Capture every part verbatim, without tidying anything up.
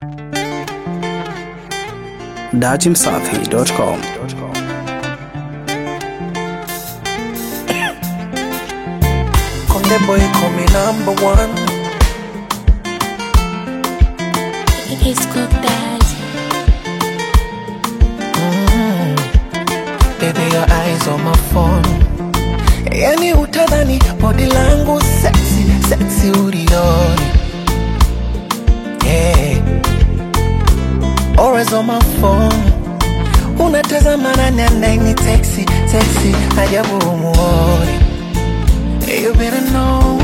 datimsafi dot com. Konde boy call me number one. It's good dad. Mm. Baby, your eyes on my phone. Yani utadhani body langu sexy, sexy ulioni. Yeah. Always on my phone. Unatazama nani anaini sexy, sexy ajabu umuoni. You better know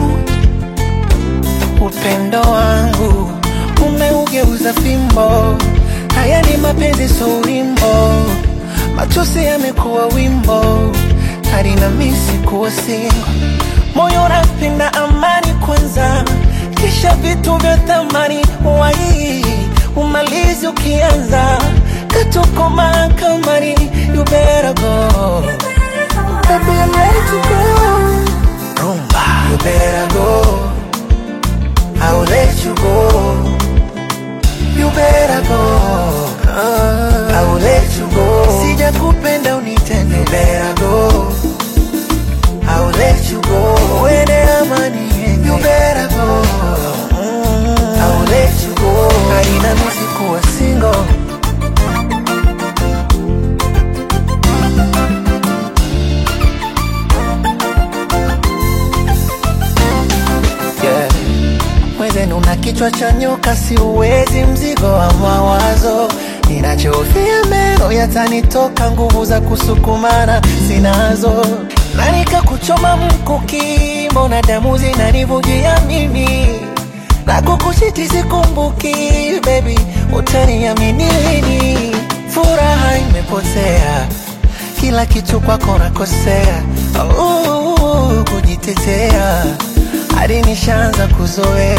upendo wangu umeugeuza fimbo. Haya ni mapenzi so wimbo, machozi yamekuwa wimbo, hadi na misi kuwa singo. Moyo unapenda amani kwanza, kisha vitu vya thamani wai umalizi ukianza katuko mahakamani. You better go, baby, I'm ready to go. Rumba, you better go, I'll let you go. You better go, uh, I will let you go. Sija kupenda unitende. You better go, I will let you go. Uende amani yenge. You better go, mm, I will let you go. Haina misi kuwa single. Yeah. Mwenzenu una kichwa cha nyoka, si uwezi mzigo wa mawazo. Ninachofia meno yatanitoka, nguvu za kusukumana sinazo. Na nikakuchoma mkuki, mbona damu zinanivujia mimi. Na kukuchiti sikumbuki, baby, utaniamini lini. Furaha imepotea, kila kitu kwako nakosea. Uh, kujitetea hadi nishaanza kuzoea.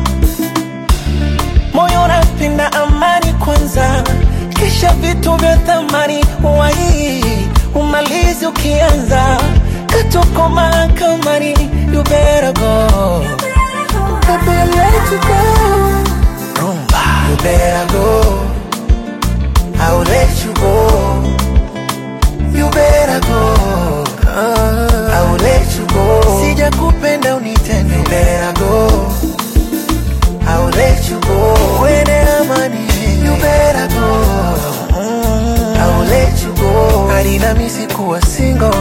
Moyo unapenda amani kwanza, kisha vitu vya thamani wai umalizi ukianza katuko mahakamani. You better go, baby, I'm ready to go. Rumba, you better go, I will let you go. You better go, uh, I will let you go. Sija kupenda unitende. You better go, I will let you go. Uende amani. You better go, mm, I will let you go. Hadi na misi kuwa single.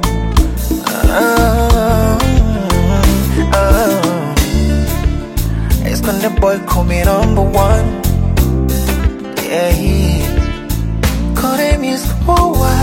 uh, uh. It's Konde boy call me number one. Yeah, he Konde music worldwide.